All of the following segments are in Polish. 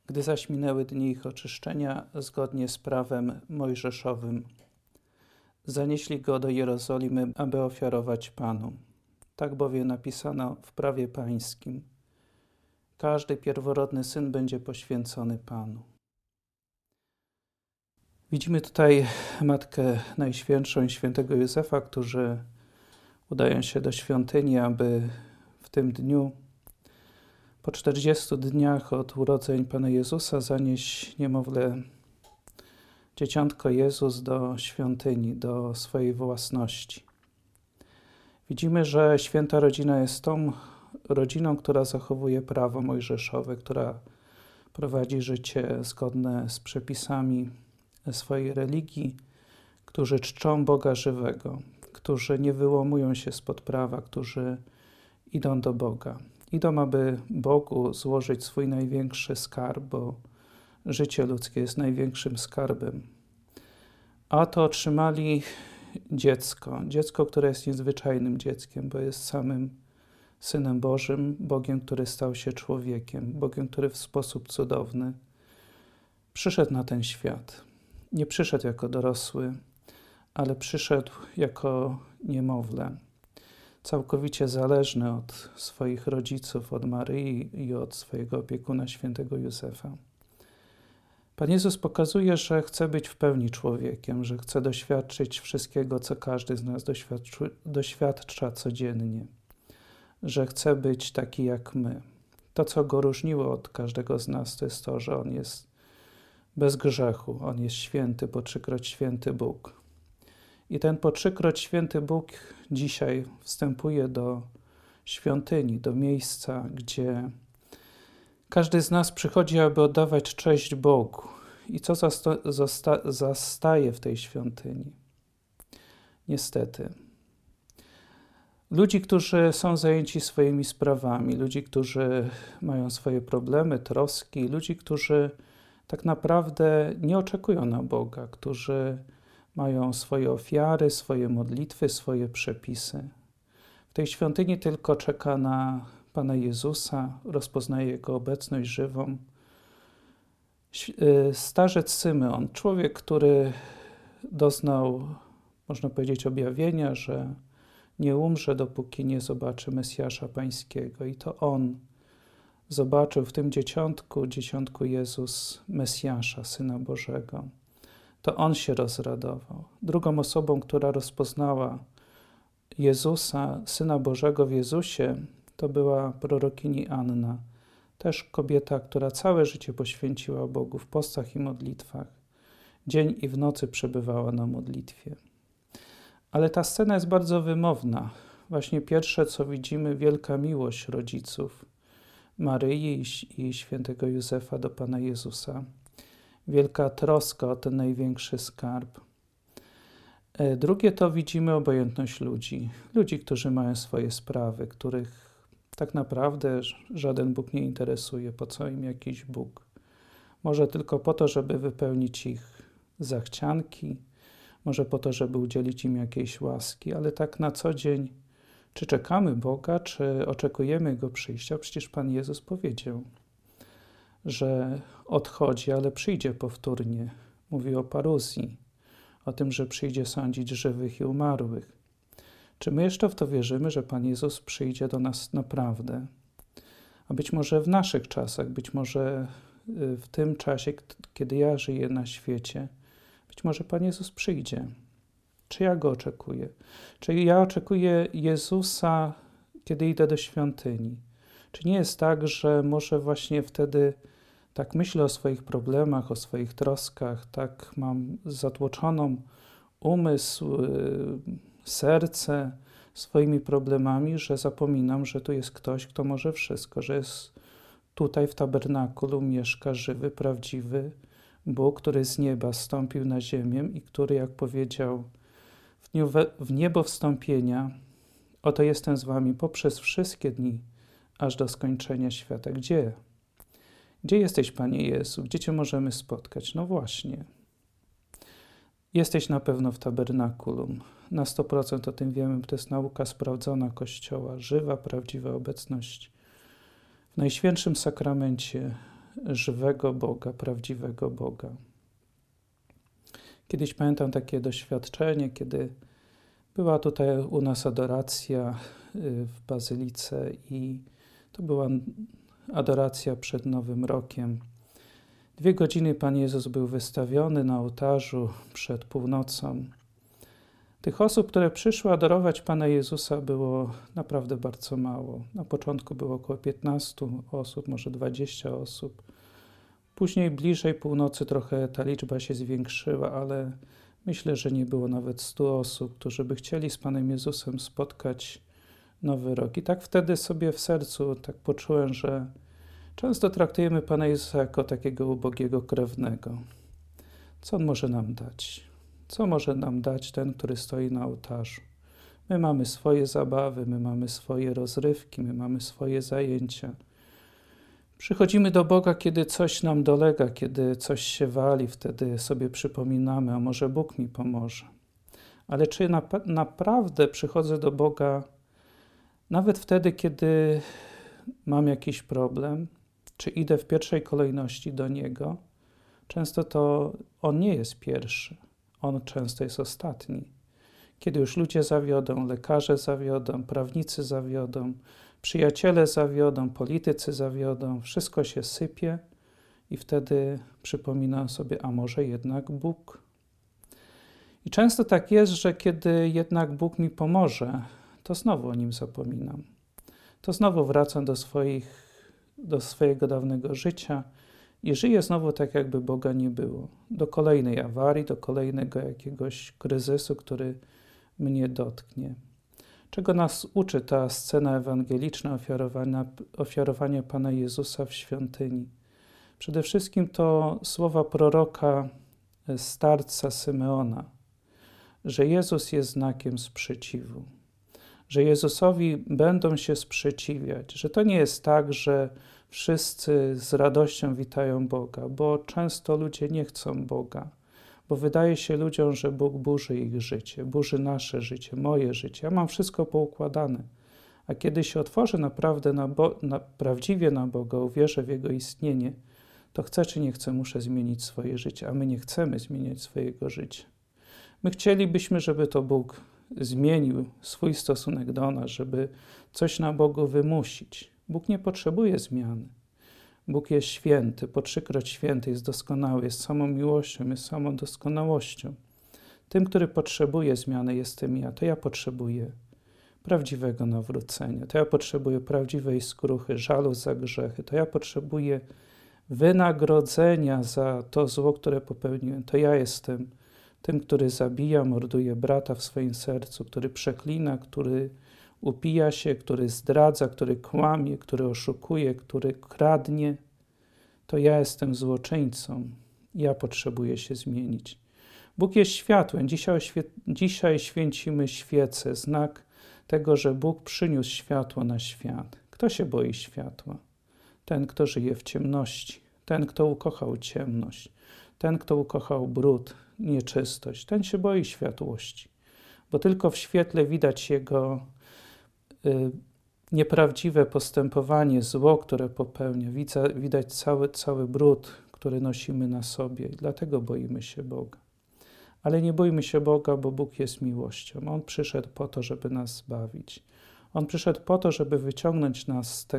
Gdy zaś minęły dni ich oczyszczenia, zgodnie z prawem mojżeszowym, zanieśli go do Jerozolimy, aby ofiarować Panu. Tak bowiem napisano w prawie pańskim: każdy pierworodny syn będzie poświęcony Panu. Widzimy tutaj Matkę Najświętszą i świętego Józefa, którzy udają się do świątyni, aby w tym dniu, po 40 dniach od urodzeń Pana Jezusa, zanieść niemowlę, dzieciątko Jezus, do świątyni, do swojej własności. Widzimy, że święta rodzina jest tą rodziną, która zachowuje prawo mojżeszowe, która prowadzi życie zgodne z przepisami swojej religii, którzy czczą Boga żywego, którzy nie wyłamują się spod prawa, którzy idą do Boga. Idą, aby Bogu złożyć swój największy skarb, bo życie ludzkie jest największym skarbem. A to otrzymali dziecko, które jest niezwyczajnym dzieckiem, bo jest samym Synem Bożym, Bogiem, który stał się człowiekiem, Bogiem, który w sposób cudowny przyszedł na ten świat. Nie przyszedł jako dorosły, ale przyszedł jako niemowlę, całkowicie zależny od swoich rodziców, od Maryi i od swojego opiekuna, świętego Józefa. Pan Jezus pokazuje, że chce być w pełni człowiekiem, że chce doświadczyć wszystkiego, co każdy z nas doświadcza codziennie, że chce być taki jak my. To, co go różniło od każdego z nas, to jest to, że on jest bez grzechu, on jest święty, po trzykroć święty Bóg. I ten po trzykroć święty Bóg dzisiaj wstępuje do świątyni, do miejsca, gdzie każdy z nas przychodzi, aby oddawać cześć Bogu. I co zastaje w tej świątyni? Niestety. Ludzi, którzy są zajęci swoimi sprawami, ludzi, którzy mają swoje problemy, troski, ludzi, którzy tak naprawdę nie oczekują na Boga, którzy mają swoje ofiary, swoje modlitwy, swoje przepisy. W tej świątyni tylko czeka na Pana Jezusa, rozpoznaje Jego obecność żywą. Starzec Symeon, człowiek, który doznał, można powiedzieć, objawienia, że nie umrze, dopóki nie zobaczy Mesjasza Pańskiego. I to on zobaczył w tym dzieciątku Jezus Mesjasza, Syna Bożego. To on się rozradował. Drugą osobą, która rozpoznała Jezusa, Syna Bożego w Jezusie, to była prorokini Anna. Też kobieta, która całe życie poświęciła Bogu w postach i modlitwach. Dzień i w nocy przebywała na modlitwie. Ale ta scena jest bardzo wymowna. Właśnie pierwsze, co widzimy, wielka miłość rodziców Maryi i świętego Józefa do Pana Jezusa. Wielka troska o ten największy skarb. Drugie to widzimy obojętność ludzi. Ludzi, którzy mają swoje sprawy, których tak naprawdę żaden Bóg nie interesuje. Po co im jakiś Bóg? Może tylko po to, żeby wypełnić ich zachcianki, może po to, żeby udzielić im jakiejś łaski, ale tak na co dzień, czy czekamy Boga, czy oczekujemy Jego przyjścia? Przecież Pan Jezus powiedział, że odchodzi, ale przyjdzie powtórnie. Mówi o paruzji, o tym, że przyjdzie sądzić żywych i umarłych. Czy my jeszcze w to wierzymy, że Pan Jezus przyjdzie do nas naprawdę? A być może w naszych czasach, być może w tym czasie, kiedy ja żyję na świecie, być może Pan Jezus przyjdzie. Czy ja Go oczekuję? Czy ja oczekuję Jezusa, kiedy idę do świątyni? Czy nie jest tak, że może właśnie wtedy tak myślę o swoich problemach, o swoich troskach, tak mam zatłoczoną umysł, serce swoimi problemami, że zapominam, że tu jest ktoś, kto może wszystko, że jest tutaj w tabernakulum mieszka żywy, prawdziwy Bóg, który z nieba zstąpił na ziemię i który, jak powiedział w dniu w niebo wstąpienia, oto jestem z wami poprzez wszystkie dni, aż do skończenia świata. Gdzie? Gdzie jesteś, Panie Jezu? Gdzie Cię możemy spotkać? No właśnie. Jesteś na pewno w tabernakulum. Na 100% o tym wiemy, bo to jest nauka sprawdzona Kościoła, żywa, prawdziwa obecność w Najświętszym Sakramencie żywego Boga, prawdziwego Boga. Kiedyś pamiętam takie doświadczenie, kiedy była tutaj u nas adoracja w Bazylice i to była adoracja przed Nowym Rokiem. 2 godziny Pan Jezus był wystawiony na ołtarzu przed północą. Tych osób, które przyszły adorować Pana Jezusa, było naprawdę bardzo mało. Na początku było około 15 osób, może 20 osób. Później bliżej północy trochę ta liczba się zwiększyła, ale myślę, że nie było nawet 100 osób, którzy by chcieli z Panem Jezusem spotkać Nowy Rok. I tak wtedy sobie w sercu tak poczułem, że często traktujemy Pana Jezusa jako takiego ubogiego krewnego. Co On może nam dać? Co może nam dać ten, który stoi na ołtarzu? My mamy swoje zabawy, my mamy swoje rozrywki, my mamy swoje zajęcia. Przychodzimy do Boga, kiedy coś nam dolega, kiedy coś się wali, wtedy sobie przypominamy, a może Bóg mi pomoże. Ale czy naprawdę przychodzę do Boga nawet wtedy, kiedy mam jakiś problem, czy idę w pierwszej kolejności do Niego? Często to On nie jest pierwszy, On często jest ostatni. Kiedy już ludzie zawiodą, lekarze zawiodą, prawnicy zawiodą, przyjaciele zawiodą, politycy zawiodą, wszystko się sypie i wtedy przypominam sobie, a może jednak Bóg? I często tak jest, że kiedy jednak Bóg mi pomoże, to znowu o Nim zapominam. To znowu wracam do swojego dawnego życia i żyję znowu tak, jakby Boga nie było. Do kolejnej awarii, do kolejnego jakiegoś kryzysu, który mnie dotknie. Czego nas uczy ta scena ewangeliczna ofiarowania Pana Jezusa w świątyni? Przede wszystkim to słowa proroka starca Symeona, że Jezus jest znakiem sprzeciwu, że Jezusowi będą się sprzeciwiać, że to nie jest tak, że wszyscy z radością witają Boga, bo często ludzie nie chcą Boga, bo wydaje się ludziom, że Bóg burzy ich życie, burzy nasze życie, moje życie. Ja mam wszystko poukładane. A kiedy się otworzę naprawdę prawdziwie na Boga, uwierzę w Jego istnienie, to chcę czy nie chcę, muszę zmienić swoje życie, a my nie chcemy zmieniać swojego życia. My chcielibyśmy, żeby to Bóg zmienił swój stosunek do nas, żeby coś na Bogu wymusić. Bóg nie potrzebuje zmiany. Bóg jest święty, po 3-kroć święty, jest doskonały, jest samą miłością, jest samą doskonałością. Tym, który potrzebuje zmiany, jestem ja. To ja potrzebuję prawdziwego nawrócenia. To ja potrzebuję prawdziwej skruchy, żalu za grzechy. To ja potrzebuję wynagrodzenia za to zło, które popełniłem. To ja jestem tym, który zabija, morduje brata w swoim sercu, który przeklina, który upija się, który zdradza, który kłamie, który oszukuje, który kradnie. To ja jestem złoczyńcą. Ja potrzebuję się zmienić. Bóg jest światłem. Dzisiaj święcimy świecę, znak tego, że Bóg przyniósł światło na świat. Kto się boi światła? Ten, kto żyje w ciemności. Ten, kto ukochał ciemność. Ten, kto ukochał brud, nieczystość. Ten się boi światłości. Bo tylko w świetle widać jego nieprawdziwe postępowanie, zło, które popełnia. Widać cały brud, który nosimy na sobie. Dlatego boimy się Boga. Ale nie bójmy się Boga, bo Bóg jest miłością. On przyszedł po to, żeby nas zbawić. On przyszedł po to, żeby wyciągnąć nas z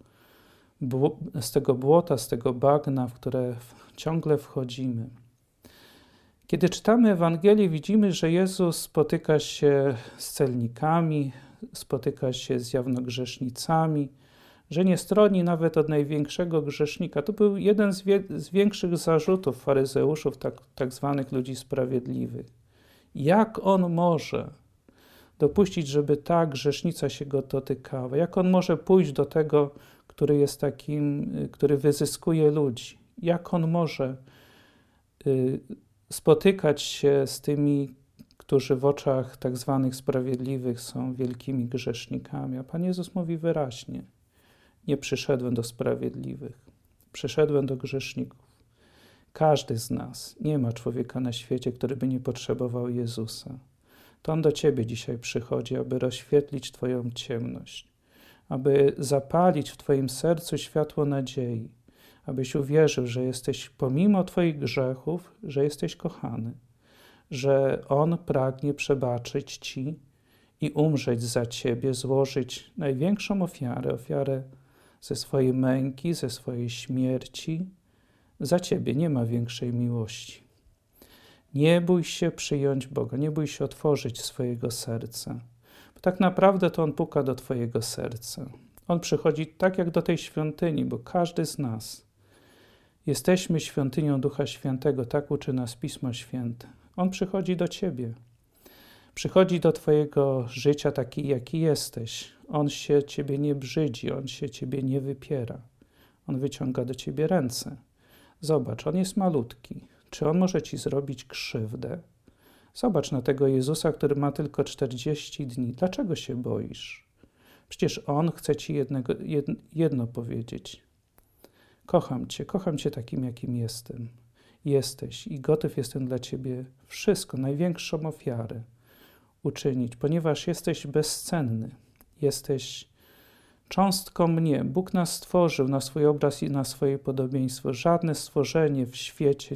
tego błota, z tego bagna, w które ciągle wchodzimy. Kiedy czytamy Ewangelię, widzimy, że Jezus spotyka się z celnikami, spotyka się z jawnogrzesznicami, że nie stroni nawet od największego grzesznika. To był jeden z większych zarzutów faryzeuszów, tak zwanych ludzi sprawiedliwych. Jak on może dopuścić, żeby ta grzesznica się go dotykała? Jak on może pójść do tego, który jest takim, który wyzyskuje ludzi? Jak on może spotykać się z tymi, którzy w oczach tak zwanych sprawiedliwych są wielkimi grzesznikami? A Pan Jezus mówi wyraźnie: nie przyszedłem do sprawiedliwych, przyszedłem do grzeszników. Każdy z nas, nie ma człowieka na świecie, który by nie potrzebował Jezusa. To On do ciebie dzisiaj przychodzi, aby rozświetlić twoją ciemność, aby zapalić w twoim sercu światło nadziei, abyś uwierzył, że jesteś pomimo Twoich grzechów, że jesteś kochany, że On pragnie przebaczyć Ci i umrzeć za Ciebie, złożyć największą ofiarę ze swojej męki, ze swojej śmierci. Za Ciebie nie ma większej miłości. Nie bój się przyjąć Boga, nie bój się otworzyć swojego serca, bo tak naprawdę to On puka do Twojego serca. On przychodzi tak jak do tej świątyni, bo każdy z nas jesteśmy świątynią Ducha Świętego, tak uczy nas Pismo Święte. On przychodzi do Ciebie. Przychodzi do Twojego życia taki, jaki jesteś. On się Ciebie nie brzydzi, On się Ciebie nie wypiera. On wyciąga do Ciebie ręce. Zobacz, On jest malutki. Czy On może Ci zrobić krzywdę? Zobacz na tego Jezusa, który ma tylko 40 dni. Dlaczego się boisz? Przecież On chce Ci jedno powiedzieć. Kocham Cię takim, jakim jestem. Jesteś i gotów jestem dla Ciebie wszystko, największą ofiarę uczynić, ponieważ jesteś bezcenny. Jesteś cząstką mnie. Bóg nas stworzył na swój obraz i na swoje podobieństwo. Żadne stworzenie w świecie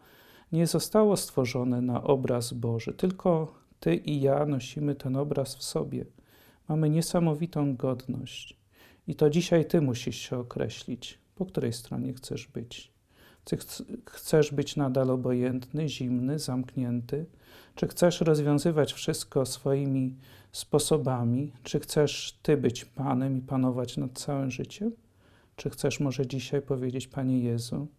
nie zostało stworzone na obraz Boży. Tylko Ty i ja nosimy ten obraz w sobie. Mamy niesamowitą godność. I to dzisiaj Ty musisz się określić, po której stronie chcesz być. Czy chcesz być nadal obojętny, zimny, zamknięty? Czy chcesz rozwiązywać wszystko swoimi sposobami? Czy chcesz Ty być Panem i panować nad całym życiem? Czy chcesz może dzisiaj powiedzieć: Panie Jezu,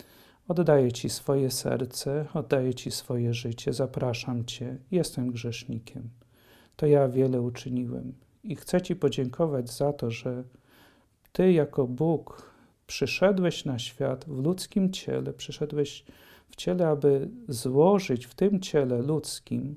oddaję Ci swoje serce, oddaję Ci swoje życie, zapraszam Cię, jestem grzesznikiem. To ja wiele uczyniłem i chcę Ci podziękować za to, że Ty jako Bóg przyszedłeś na świat w ludzkim ciele, przyszedłeś w ciele, aby złożyć w tym ciele ludzkim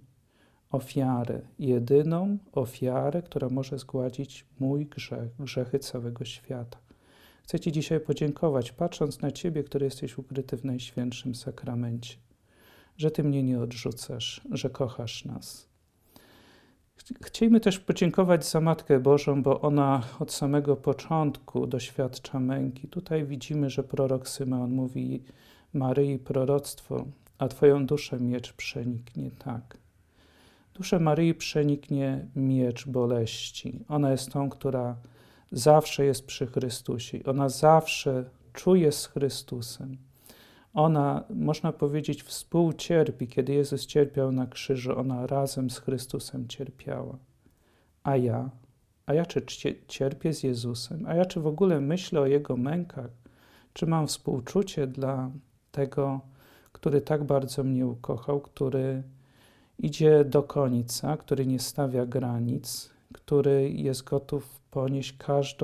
ofiarę, jedyną ofiarę, która może zgładzić mój grzech, grzechy całego świata. Chcę Ci dzisiaj podziękować, patrząc na Ciebie, który jesteś ukryty w Najświętszym Sakramencie, że Ty mnie nie odrzucasz, że kochasz nas. Chcielibyśmy też podziękować za Matkę Bożą, bo ona od samego początku doświadcza męki. Tutaj widzimy, że prorok Symeon mówi Maryi proroctwo, a Twoją duszę miecz przeniknie. Tak. Duszę Maryi przeniknie miecz boleści. Ona jest tą, która zawsze jest przy Chrystusie. Ona zawsze czuje z Chrystusem. Ona, można powiedzieć, współcierpi. Kiedy Jezus cierpiał na krzyżu, ona razem z Chrystusem cierpiała. A ja czy cierpię z Jezusem? A ja czy w ogóle myślę o Jego mękach? Czy mam współczucie dla tego, który tak bardzo mnie ukochał, który idzie do końca, który nie stawia granic, który jest gotów ponieść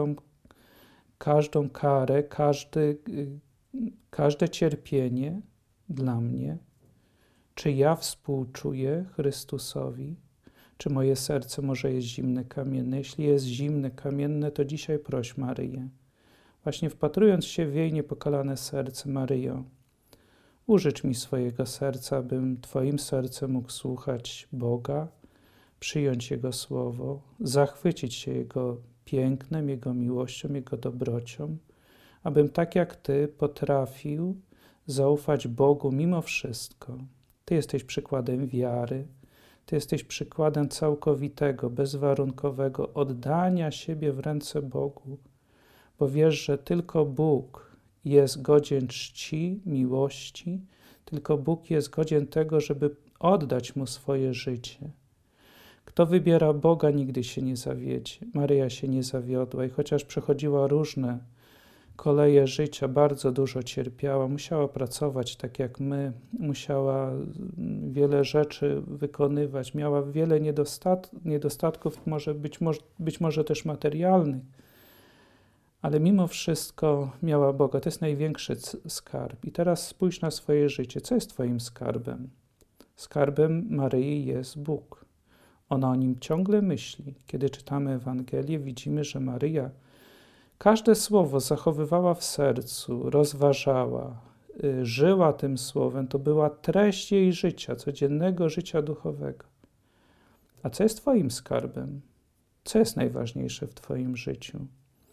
każdą karę, każde cierpienie dla mnie? Czy ja współczuję Chrystusowi? Czy moje serce może jest zimne, kamienne? Jeśli jest zimne, kamienne, to dzisiaj proś Maryję. Właśnie wpatrując się w jej niepokalane serce, Maryjo, użycz mi swojego serca, abym Twoim sercem mógł słuchać Boga, przyjąć Jego słowo, zachwycić się Jego pięknem, Jego miłością, Jego dobrocią, abym tak jak Ty potrafił zaufać Bogu mimo wszystko. Ty jesteś przykładem wiary, Ty jesteś przykładem całkowitego, bezwarunkowego oddania siebie w ręce Bogu, bo wiesz, że tylko Bóg jest godzien czci, miłości, tylko Bóg jest godzien tego, żeby oddać Mu swoje życie. Kto wybiera Boga, nigdy się nie zawiedzie. Maryja się nie zawiodła i chociaż przechodziła różne koleje życia, bardzo dużo cierpiała, musiała pracować tak jak my, musiała wiele rzeczy wykonywać, miała wiele niedostatków, być może też materialnych, ale mimo wszystko miała Boga. To jest największy skarb. I teraz spójrz na swoje życie. Co jest Twoim skarbem? Skarbem Maryi jest Bóg. Ona o Nim ciągle myśli. Kiedy czytamy Ewangelię, widzimy, że Maryja każde słowo zachowywała w sercu, rozważała, żyła tym słowem. To była treść jej życia, codziennego życia duchowego. A co jest Twoim skarbem? Co jest najważniejsze w Twoim życiu?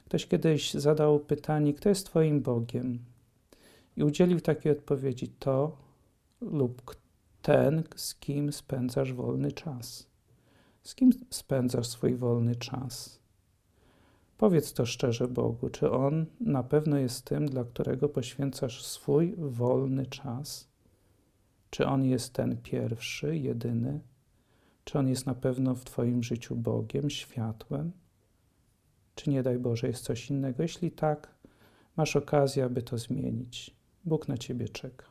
Ktoś kiedyś zadał pytanie, kto jest Twoim Bogiem? I udzielił takiej odpowiedzi: to lub ten, z kim spędzasz wolny czas. Z kim spędzasz swój wolny czas? Powiedz to szczerze Bogu, czy On na pewno jest tym, dla którego poświęcasz swój wolny czas? Czy On jest ten pierwszy, jedyny? Czy On jest na pewno w Twoim życiu Bogiem, światłem? Czy nie daj Boże jest coś innego? Jeśli tak, masz okazję, aby to zmienić. Bóg na Ciebie czeka.